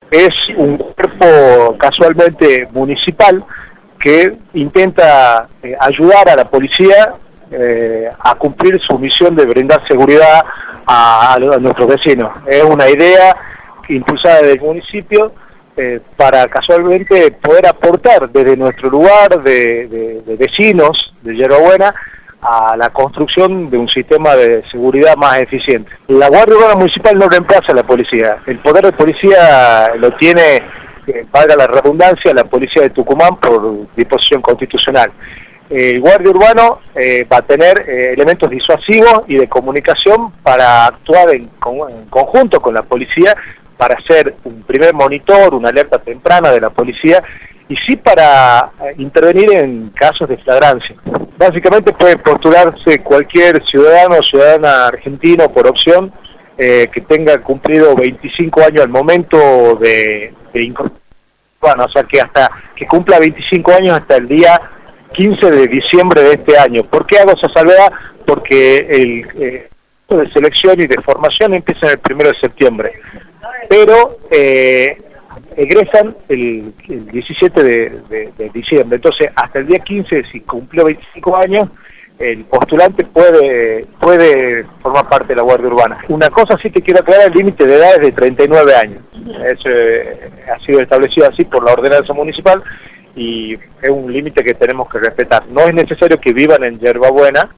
es un cuerpo casualmente municipal que intenta ayudar a la policía a cumplir su misión de brindar seguridad a nuestros vecinos. Es una idea impulsada del municipio para casualmente poder aportar desde nuestro lugar de vecinos de Yerba Buena a la construcción de un sistema de seguridad más eficiente. La Guardia Urbana Municipal no reemplaza a la policía. El poder de policía lo tiene, valga la redundancia, la policía de Tucumán por disposición constitucional. El guardia urbano va a tener elementos disuasivos y de comunicación para actuar en conjunto con la policía, para hacer un primer monitor, una alerta temprana de la policía, y sí para intervenir en casos de flagrancia. Básicamente puede postularse cualquier ciudadano o ciudadana argentino por opción que tenga cumplido 25 años al momento de incorporación, o sea que hasta que cumpla 25 años hasta el día 15 de diciembre de este año. ¿Por qué hago esa salvedad? Porque el de selección y de formación empieza el 1 de septiembre, pero egresan el 17 de diciembre. Entonces, hasta el día 15, si cumplió 25 años, el postulante puede formar parte de la Guardia Urbana. Una cosa sí que quiero aclarar, el límite de edad es de 39 años. Eso ha sido establecido así por la ordenanza municipal y es un límite que tenemos que respetar. No es necesario que vivan en Yerba Buena